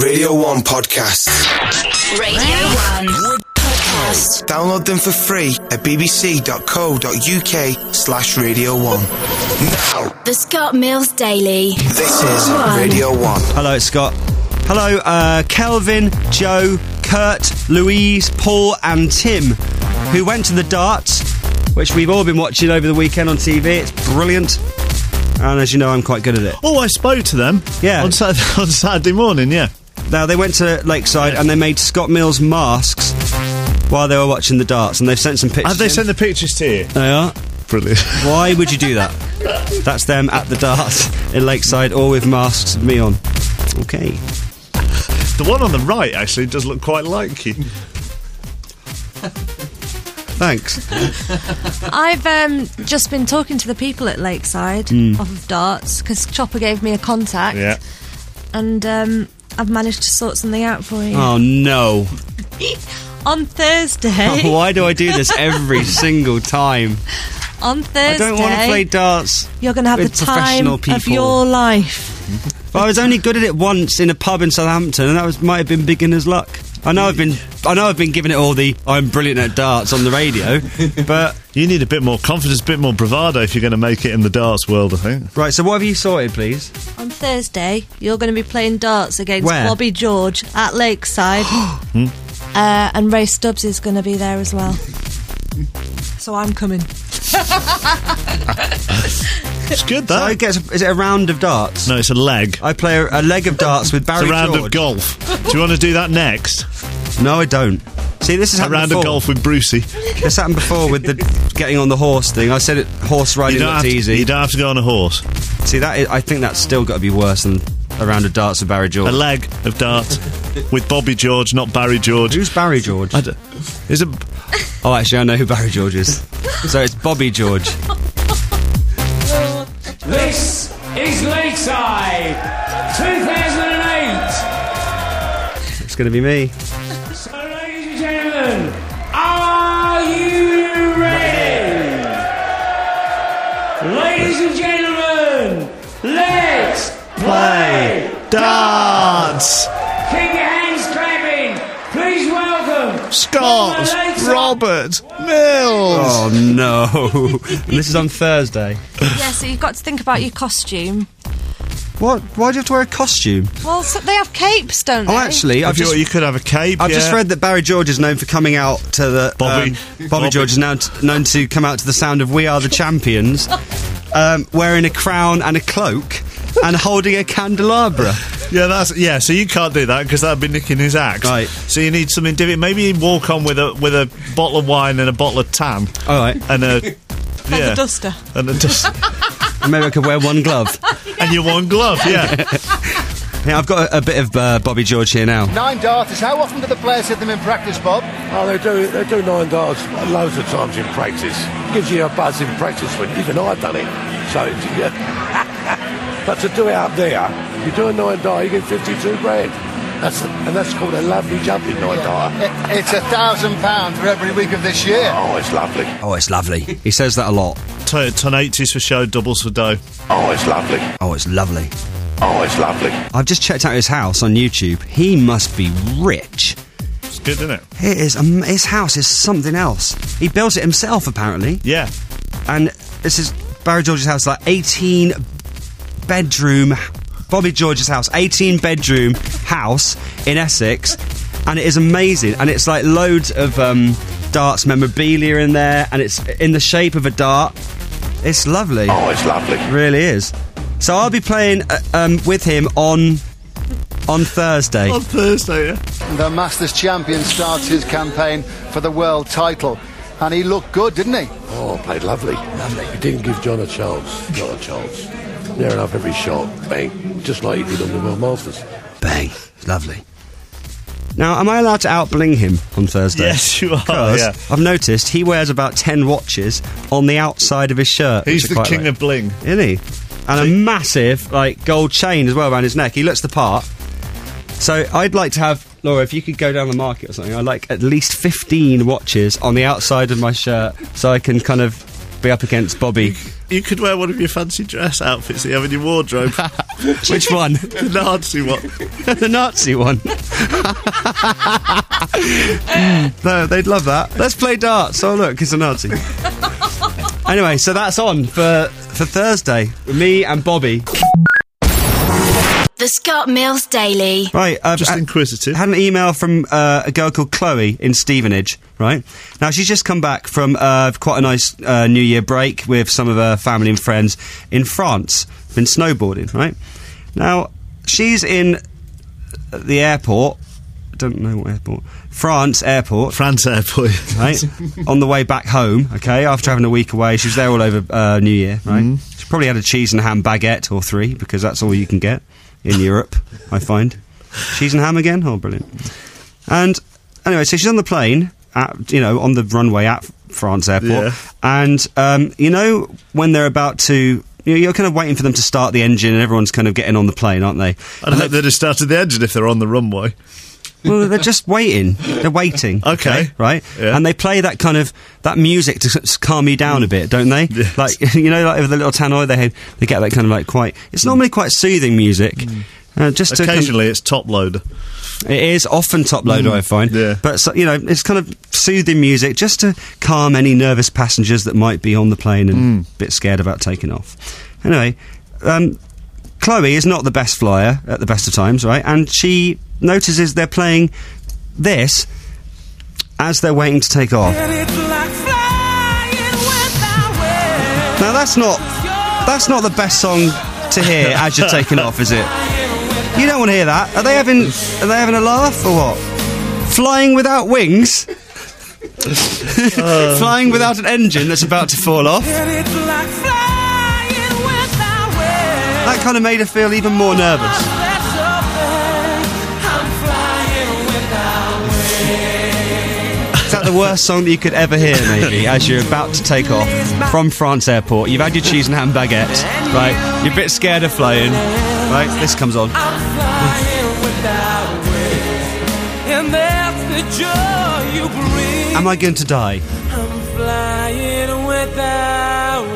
Radio 1 podcasts. Radio 1 podcasts. Download them for free at bbc.co.uk/Radio 1. Now, The Scott Mills Daily. this is Radio 1. Hello, it's Scott. Hello, Kelvin, Joe, Kurt, Louise, Paul and Tim, who went to the darts, which we've all been watching over the weekend on TV. It's brilliant. And as you know, I'm quite good at it. Oh, I spoke to them. Yeah. On Saturday morning, yeah. Now, they went to Lakeside and they made Scott Mills masks while they were watching the darts, and they've sent some pictures. Have they in. sent the pictures to you? They are. Brilliant. Why would you do that? That's them at the darts in Lakeside, all with masks, me on. Okay. The one on the right, actually, does look quite like you. Thanks. I've just been talking to the people at Lakeside off of darts, because Chopper gave me a contact. Yeah. And I've managed to sort something out for you. Oh, no. On Thursday. Why do I do this every single time? On Thursday. I don't want to play darts. You're going to have the with time professional people. of your life. But I was only good at it once in a pub in Southampton, and that might have been beginner's luck. I know I've been giving it all the I'm brilliant at darts on the radio, but You need a bit more confidence, a bit more bravado if you're going to make it in the darts world, I think. right. So what have you sorted, please? On Thursday, you're going to be playing darts against Where? Bobby George at Lakeside. And Ray Stubbs is going to be there as well. So I'm coming. It's good, So that. is it a round of darts? No, it's a leg. I play a leg of darts with Barry It's a round George. of golf. Do you want to do that next? No, I don't. See, this has A happened round before. of golf with Brucey. This happened before with the getting on the horse thing. I said horse riding looked easy. You don't have to go on a horse. See, I think that's still got to be worse than a round of darts with Barry George. A leg of darts with Bobby George, not Barry George. Who's Barry George? Is it? Oh, actually, I know who Barry George is. So it's Bobby George. This is Lakeside 2008. It's going to be me. So, ladies and gentlemen, are you ready? Ladies and gentlemen, let's play Darts! Keep your hands clapping. Please welcome Scott! Lakeside- Robert! Mills! Oh, no. And this is on Thursday. Yeah, so you've got to think about your costume. What? Why do you have to wear a costume? Well, so they have capes, don't they? Oh, actually, If you could have a cape, I've yeah. just read that Barry George is known for coming out to the... Bobby George is now known to come out to the sound of We Are the Champions, wearing a crown and a cloak and holding a candelabra. Yeah, so you can't do that because that'd be nicking his act. Right. So you need something different. Maybe he'd walk on with a bottle of wine and a bottle of tan. All right. And a... And a duster. And a duster. And maybe I could wear one glove. And your one glove, yeah. Yeah, I've got a bit of Bobby George here now. 9 darters. How often do the players hit them in practice, Bob? Oh, they do 9 darts loads of times in practice. Gives you a buzz in practice when even I've done it. So, yeah. But to do it up there, you do a 9 dart, you get 52 grand. That's called a lovely jumping 9 dart. It's £1,000 for every week of this year. Oh, it's lovely. Oh, it's lovely. He says that a lot. Ton 80s for show, doubles for dough. Oh, it's lovely. Oh, it's lovely. Oh, it's lovely. I've just checked out his house on YouTube. He must be rich. It's good, isn't it? It is. His house is something else. He built it himself, apparently. Yeah. And this is Barry George's house, like 18 bedroom. Bobby George's house, 18 bedroom house in Essex, and it is amazing. And it's like loads of darts memorabilia in there, and it's in the shape of a dart. It's lovely. Oh, it's lovely. It really is. So I'll be playing with him on Thursday. On Thursday, yeah. The Masters champion starts his campaign for the world title. And he looked good, didn't he? Oh, played lovely. Lovely. He didn't give John a chance. Not a chance. Near enough every shot. Bang. Just like he did on the World Masters. Bang. Lovely. Now, am I allowed to out-bling him on Thursday? Yes, you are, 'Cause yeah. I've noticed he wears about 10 watches on the outside of his shirt. He's which I the quite king like. of bling. Isn't he? And a massive, gold chain as well around his neck. He looks the part. So I'd like to have... Laura, if you could go down the market or something, I'd like at least 15 watches on the outside of my shirt so I can kind of be up against Bobby You could wear one of your fancy dress outfits that you have in your wardrobe. Which one? The Nazi one. The Nazi one. No, they'd love that. Let's play darts. Oh, look, it's a Nazi. Anyway, so that's on for Thursday. Me and Bobby. The Scott Mills Daily. Right, Just inquisitive. Had an email from a girl called Chloe in Stevenage, right? Now, she's just come back from quite a nice New Year break with some of her family and friends in France. Been snowboarding, right? Now, she's in the airport. I don't know what airport. France Airport. France Airport. Right? On the way back home, okay, after having a week away. She was there all over New Year, right? She probably had a cheese and ham baguette or 3, because that's all you can get in Europe, I find. Cheese and ham again? Oh, brilliant. And anyway, so she's on the plane, on the runway at France Airport. Yeah. And, when they're about to... You're kind of waiting for them to start the engine and everyone's kind of getting on the plane, aren't they? I'd hope they'd have started the engine if they're on the runway. Well, they're just waiting. They're waiting. Okay. Right? Yeah. And they play that kind of, that music to calm you down a bit, don't they? Yes. Like, like with the little tannoy, they get that kind of like quite, it's normally quite soothing music. Just Occasionally it's top loader. It is often top loader, I find. Yeah. But, it's kind of soothing music just to calm any nervous passengers that might be on the plane and a bit scared about taking off. Anyway, Chloe is not the best flyer at the best of times, right? And she notices they're playing this as they're waiting to take off. Now, that's not the best song to hear as you're taking off, is it? You don't want to hear that. Are they having a laugh or what? Flying without wings? Flying without an engine that's about to fall off? That kind of made her feel even more nervous. Is that the worst song that you could ever hear, maybe, as you're about to take off from France Airport? You've had your cheese and ham baguette, right? You're a bit scared of flying, right? This comes on. Am I going to die? I'm flying without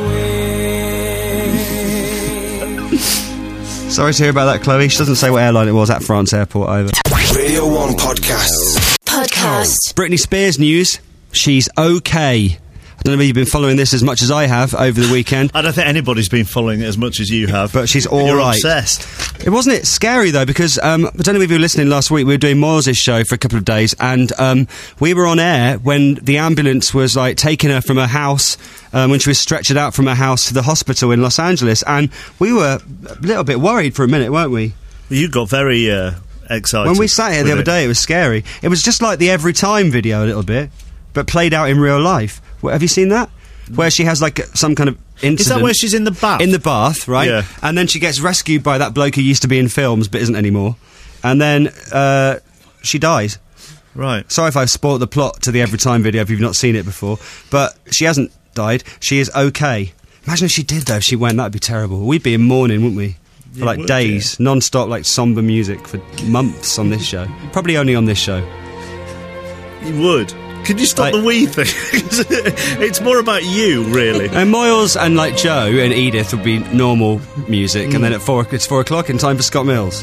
wings. Sorry to hear about that, Chloe. She doesn't say what airline it was at France Airport either. Radio 1 Podcasts. Britney Spears news. She's okay. I don't know if you've been following this as much as I have over the weekend. I don't think anybody's been following it as much as you have. But she's all You're right. obsessed. It wasn't scary, though, because I don't know if you were listening last week. We were doing Moyles' show for a couple of days, and we were on air when the ambulance was like taking her from her house, when she was stretchered out from her house to the hospital in Los Angeles, and we were a little bit worried for a minute, weren't we? You got very excited. When we sat here the other day, it was scary. It was just like the Every Time video a little bit, but played out in real life. Have you seen that? Where she has like some kind of incident. Is that where she's in the bath? In the bath, right? Yeah. And then she gets rescued by that bloke who used to be in films but isn't anymore. And then she dies. Right. Sorry if I've spoiled the plot to the Every Time video if you've not seen it before. But she hasn't died. She is okay. Imagine if she did, though. If she went, that'd be terrible. We'd be in mourning, wouldn't we? For like days. Yeah. Non-stop, like, somber music for months on this show. Probably only on this show. You would. Can you stop the wee thing? It's more about you, really. And Moyles and like Joe and Edith would be normal music, and then at it's 4 o'clock and time for Scott Mills.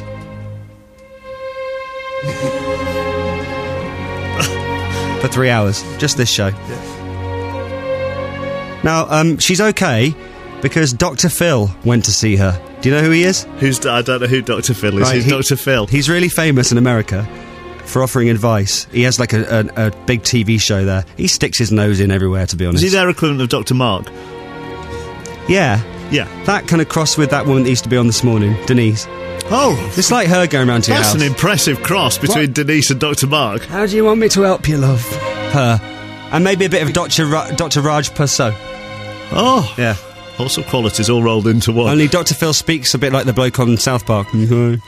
For 3 hours, just this show. Yeah. Now, she's okay because Dr. Phil went to see her. Do you know who he is? I don't know who Dr. Phil is. Right, Who's Dr. Phil? He's really famous in America for offering advice. He has like a big TV show there. He sticks his nose in everywhere, to be honest. Is he their equivalent of Dr. Mark? Yeah. Yeah. That kind of crossed with that woman that used to be on this morning, Denise. Oh. It's like her going around to your house. That's an impressive cross between Denise and Dr. Mark. How do you want me to help you, love? Her. And maybe a bit of Dr. Raj Persaud. Oh. Yeah. Lots of qualities all rolled into one. Only Dr. Phil speaks a bit like the bloke on South Park. Drugs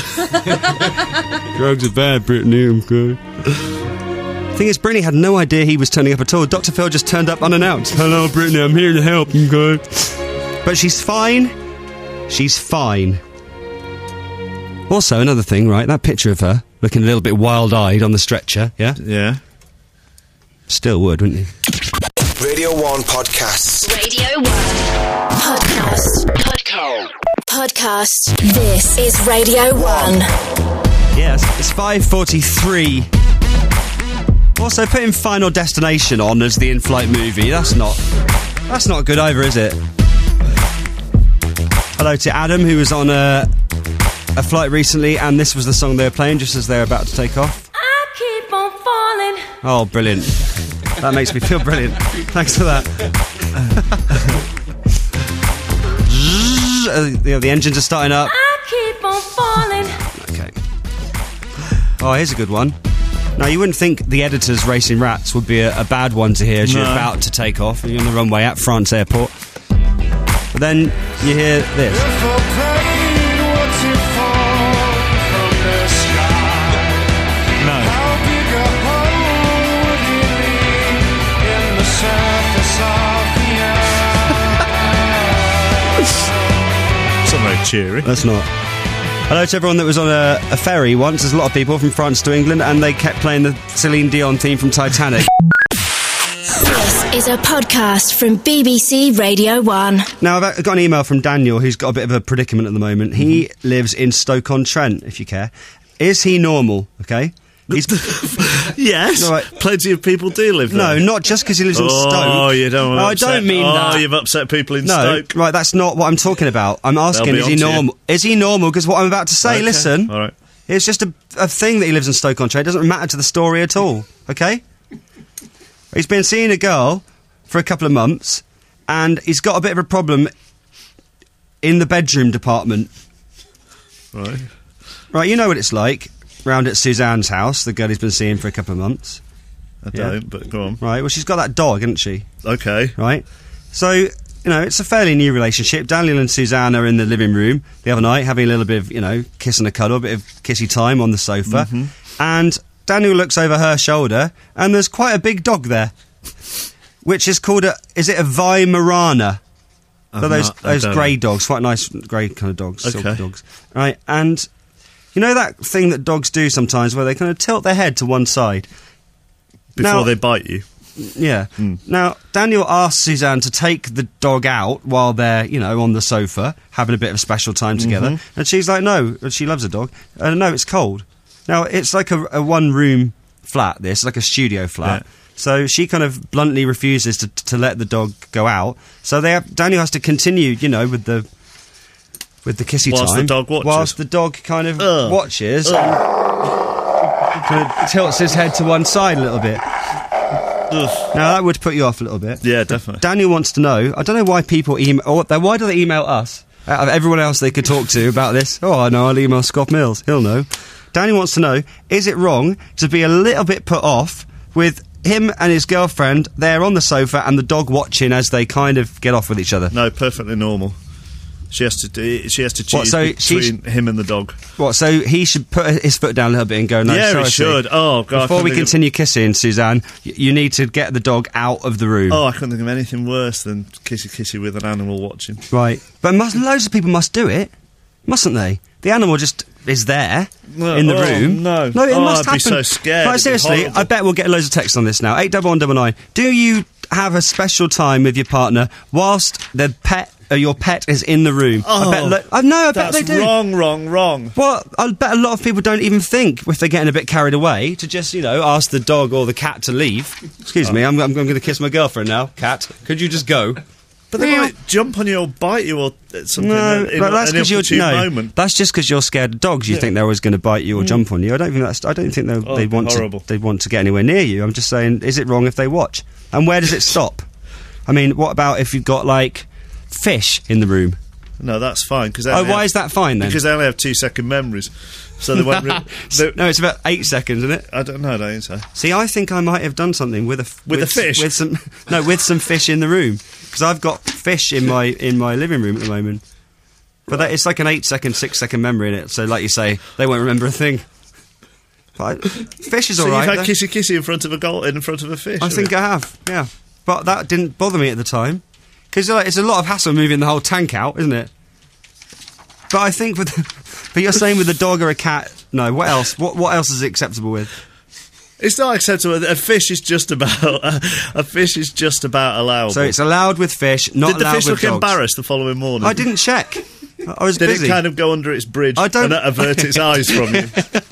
are bad, Brittany. I'm good. Thing is, Brittany had no idea he was turning up at all. Dr. Phil just turned up unannounced. Hello, Brittany, I'm here to help. I'm good. But she's fine. She's fine. Also, another thing, right? That picture of her looking a little bit wild-eyed on the stretcher, yeah? Yeah. Still would, wouldn't you? Radio 1 Podcasts. Radio 1 Podcast. This is Radio 1. Yes, it's 5:43. Also, putting Final Destination on as the in-flight movie, that's not good either, is it? Hello to Adam, who was on a flight recently, and this was the song they were playing just as they were about to take off. I keep on falling. Oh, brilliant. That makes me feel brilliant. Thanks for that. The engines are starting up. I keep on falling. Okay. Oh, here's a good one. Now, you wouldn't think the editors Racing Rats would be a bad one to hear as you're about to take off. You're on the runway at France Airport. But then you hear this. No. It's not very cheery. That's not. Hello to everyone that was on a ferry once. There's a lot of people from France to England, and they kept playing the Celine Dion theme from Titanic. This is a podcast from BBC Radio 1. Now, I've got an email from Daniel, who's got a bit of a predicament at the moment. He lives in Stoke-on-Trent, if you care. Is he normal, okay? He's Yes, All right. plenty of people do live there. No, not just because he lives in Stoke. Oh, you don't want to I upset. don't mean that. Oh, you've upset people in No, Stoke. right, that's not what I'm talking about. I'm asking, They'll be is he onto you. normal? Is he normal? Because what I'm about to say, Okay, listen, all right. it's just a thing that he lives in Stoke-on-Trent. It doesn't matter to the story at all, okay? He's been seeing a girl for a couple of months, and he's got a bit of a problem in the bedroom department. Right. Right, you know what it's like round at Suzanne's house, the girl he's been seeing for a couple of months. I don't, but go on. Right, well, she's got that dog, hasn't she? Okay. Right? So, you know, it's a fairly new relationship. Daniel and Suzanne are in the living room the other night, having a little bit of, you know, kiss and a cuddle, a bit of kissy time on the sofa. And Daniel looks over her shoulder, and there's quite a big dog there, which is called is it a Weimaraner? So those grey dogs, quite nice grey kind of dogs, silky dogs. Right, and you know that thing that dogs do sometimes where they kind of tilt their head to one side? Before they bite you. Yeah. Now, Daniel asks Suzanne to take the dog out while they're, you know, on the sofa, having a bit of special time together. And she's like, no, she loves a dog. No, it's cold. Now, it's like a one-room flat, this, like a studio flat. Yeah. So she kind of bluntly refuses to let the dog go out. So Daniel has to continue, you know, with the kissy Whilst time. the dog watches. Whilst the dog kind of watches. Kind of tilts his head to one side a little bit. Now, that would put you off a little bit. Yeah, definitely. Daniel wants to know, I don't know why people why do they email us out of everyone else they could talk to about this? Oh, I know, I'll email Scott Mills. He'll know. Daniel wants to know, is it wrong to be a little bit put off with him and his girlfriend there on the sofa and the dog watching as they kind of get off with each other? No, perfectly normal. She has to choose so between him and the dog. What, so he should put his foot down a little bit and go, no, Yeah, sorry, he should. Oh, God. Before we continue kissing, Suzanne, you need to get the dog out of the room. Oh, I couldn't think of anything worse than kissy with an animal watching. Right. But loads of people must do it, mustn't they? The animal just is there in the room. No. It must I'd happen. be so scared. Right, It'd be seriously, horrible. I bet we'll get loads of texts on this now. 81199. Do you have a special time with your partner whilst your pet is in the room? Oh, I bet they do. Wrong. Well, I bet a lot of people don't even think, if they're getting a bit carried away, to just, you know, ask the dog or the cat to leave. Excuse me, I'm going to kiss my girlfriend now. Cat, could you just go? But they might jump on you or bite you or something in but that's an opportune no, moment. that's just because you're scared of dogs. You think they're always going to bite you or jump on you. I don't think they'd want to get anywhere near you. I'm just saying, is it wrong if they watch? And where does it stop? I mean, what about if you've got like fish in the room? No, that's fine. Why is that fine then? Because they only have 2-second memories. So they won't... No, it's about 8 seconds, isn't it? I don't know, I don't think so. See, I think I might have done something with a fish? with some fish in the room, because I've got fish in my living room at the moment. But it's like an 8-second, 6-second memory in it. So, like you say, they won't remember a thing. But fish is all right. So you've had kissy in front of a fish? I think I have. Yeah, but that didn't bother me at the time, because it's a lot of hassle moving the whole tank out, isn't it? But I think but you're saying with a dog or a cat. No, what else? What else is acceptable with? It's not acceptable. A fish is just about allowable. So it's allowed with fish, not Did the allowed fish with look dogs. embarrassed the following morning? I didn't check. I was Did busy. it kind of go under its bridge I don't- and avert its eyes from you?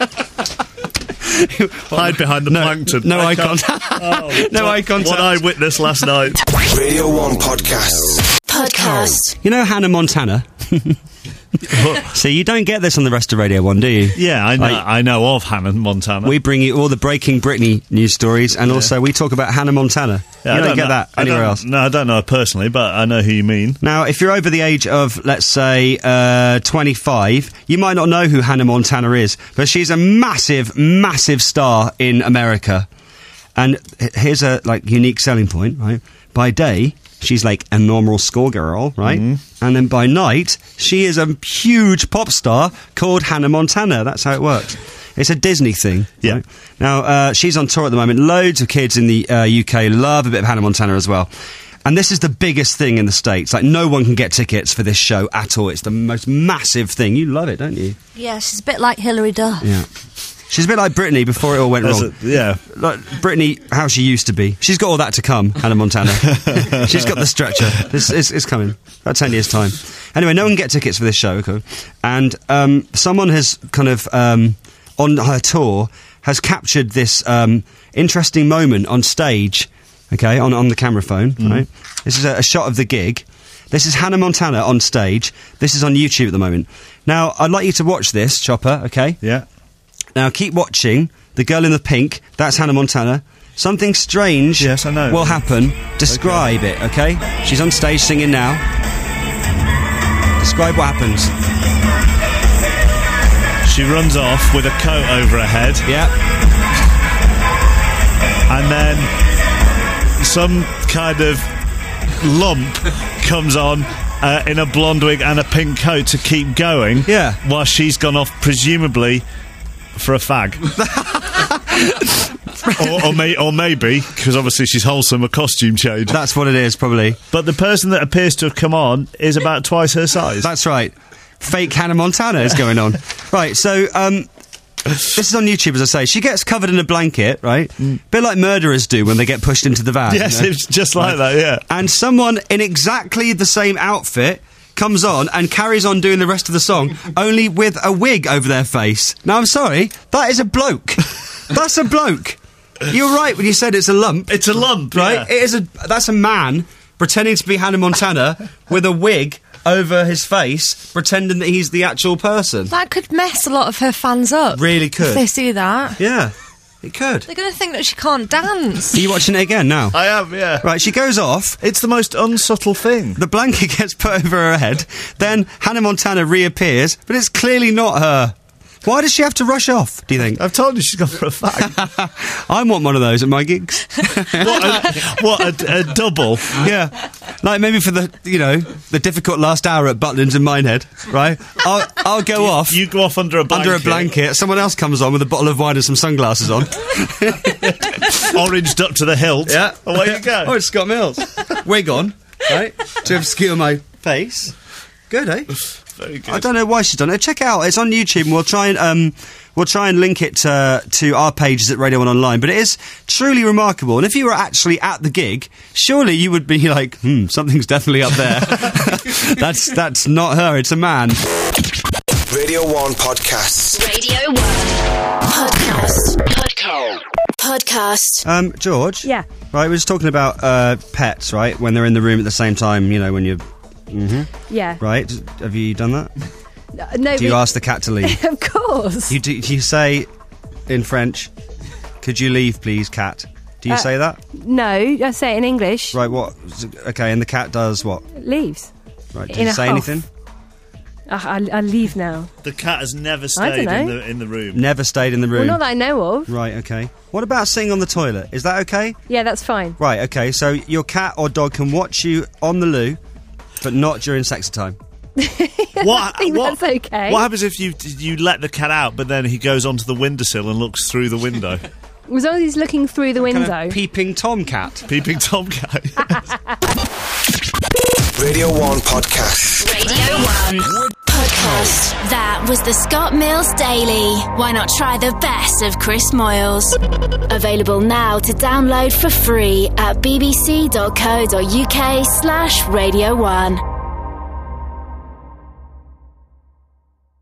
Hide behind the plankton. No I eye can't- contact. Oh, No eye contact. What I witnessed last night. Radio 1 Podcasts. Podcast. You know Hannah Montana? See, you don't get this on the rest of Radio 1, do you? Yeah, I know of Hannah Montana. We bring you all the breaking Britney news stories, and also we talk about Hannah Montana. Yeah, you I don't get know- that anywhere else. No, I don't know her personally, but I know who you mean. Now, if you're over the age of, let's say, 25, you might not know who Hannah Montana is, but she's a massive, massive star in America. And here's a unique selling point, right? By day, she's like a normal schoolgirl, right? Mm-hmm. And then by night, she is a huge pop star called Hannah Montana. That's how it works. It's a Disney thing. Yeah. Right? Now, she's on tour at the moment. Loads of kids in the UK love a bit of Hannah Montana as well. And this is the biggest thing in the States. Like, no one can get tickets for this show at all. It's the most massive thing. You love it, don't you? Yeah, she's a bit like Hilary Duff. Yeah. She's a bit like Britney before it all went wrong. Yeah. Like Britney, how she used to be. She's got all that to come, Hannah Montana. She's got the stretcher. It's coming. About 10 years' time. Anyway, no one can get tickets for this show, okay? And someone has kind of, on her tour, has captured this interesting moment on stage, okay, on the camera phone, right? This is a shot of the gig. This is Hannah Montana on stage. This is on YouTube at the moment. Now, I'd like you to watch this, Chopper, okay? Yeah. Now, keep watching. The girl in the pink, that's Hannah Montana. Something strange Yes, I know. will happen. Describe it, okay? She's on stage singing now. Describe what happens. She runs off with a coat over her head, Yeah. and then some kind of lump comes on in a blonde wig and a pink coat to keep going. Yeah. While she's gone off, presumably for a fag. or maybe, because obviously she's wholesome, a costume change. That's what it is, probably. But the person that appears to have come on is about twice her size. That's right. Fake Hannah Montana is going on. Right, so, this is on YouTube, as I say. She gets covered in a blanket, right? Bit like murderers do when they get pushed into the van. Yes, you know? it's just like that, yeah. And someone in exactly the same outfit comes on and carries on doing the rest of the song, only with a wig over their face. Now, I'm sorry, that is a bloke. That's a bloke. You're right when you said it's a lump. It's a lump, right? yeah. That's a man pretending to be Hannah Montana with a wig over his face, pretending that he's the actual person. That could mess a lot of her fans up. Really could. If they see that. Yeah, it could. They're going to think that she can't dance. Are you watching it again now? I am, yeah. Right, she goes off. It's the most unsubtle thing. The blanket gets put over her head. Then Hannah Montana reappears, but it's clearly not her. Why does she have to rush off, do you think? I've told you she's gone for a fag. I want one of those at my gigs. A double? Yeah. Like maybe for the difficult last hour at Butlins in Minehead, right? I'll go off. You go off under a blanket. Under a blanket. Someone else comes on with a bottle of wine and some sunglasses on. Oranged up to the hilt. Yeah. Away you go. Oh, it's Scott Mills. Wig on, right? To obscure my face. Good, eh? Very good. I don't know why she's done it. Check it out. It's on YouTube, and we'll try and link it to our pages at Radio 1 Online. But it is truly remarkable. And if you were actually at the gig, surely you would be like, something's definitely up there. That's not her. It's a man. Radio 1 Podcasts. Radio 1 Podcast. George? Yeah. Right, we were just talking about pets, right? When they're in the room at the same time, when you're... Yeah. Right? Have you done that? No. Do you ask the cat to leave? Of course. Do you say in French, could you leave, please, cat? Do you say that? No, I say it in English. Right, what? Okay, and the cat does what? Leaves. Right, do In you a say huff. anything? I leave now. The cat has never I stayed don't know. in the room. Never stayed in the room. Well, not that I know of. Right, okay. What about sitting on the toilet? Is that okay? Yeah, that's fine. Right, okay, so your cat or dog can watch you on the loo, but not during sex time. What? I think that's okay. What happens if you let the cat out, but then he goes onto the windowsill and looks through the window? As long as he's looking through the window. Kind of peeping tomcat. Peeping tomcat. Radio 1 Podcasts. Radio 1 Podcast. podcast. That was the Scott Mills Daily. Why not try the best of Chris Moyles? Available now to download for free at bbc.co.uk/Radio 1.